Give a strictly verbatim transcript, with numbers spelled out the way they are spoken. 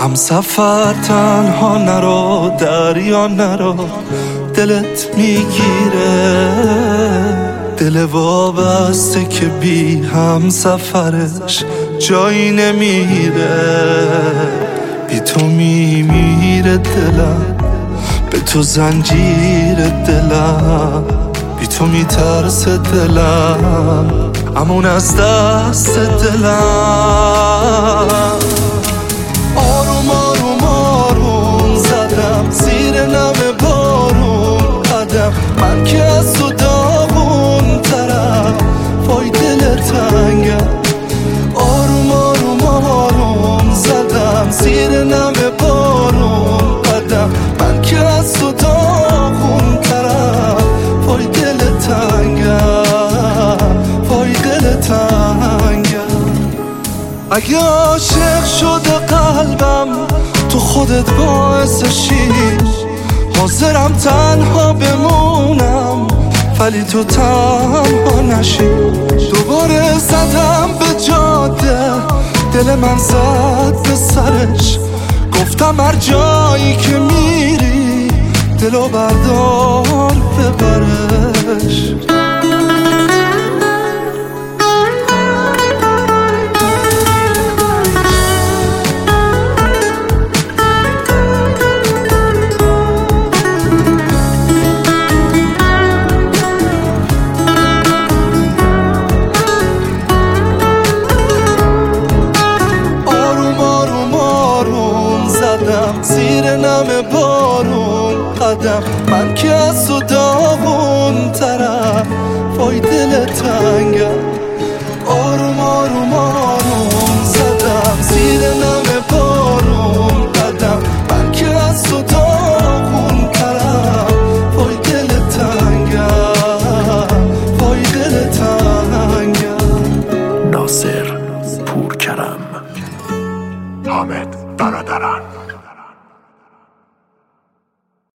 هم سفر تنها نرو، دریا نرو، دلت میگیره. دل وابسته که بی هم سفرش جایی نمیره. بی تو میمیره دلم، به تو زنجیر دلم، بی تو میترسه دلم، امون از دست دلم. آروم آروم آروم زدم زیر نم بارون قدم، من که از تو داغون ترم، وای دل تنگم. آروم آروم آروم زدم زیر نم بارون قدم، من که از تو داغون ترم، وای دل تنگم، وای دل تنگم. اگه عاشق شده قلبم تو خودت باعثشی، حاضرم تنها بمونم ولی تو تنها نشی. دوباره زدم به جاده، دل من زد به سرش، گفتم هر جایی که میری دلو بردار ببرش. زیر نم بارون قدم، من که از تو داغون ترم، وای دل تنگم. آروم آروم آروم زدم زیر نم بارون قدم، من که از تو داغون ترم، وای دل تنگم، وای دل تنگم. ناصر پورکرم، حامد برادران.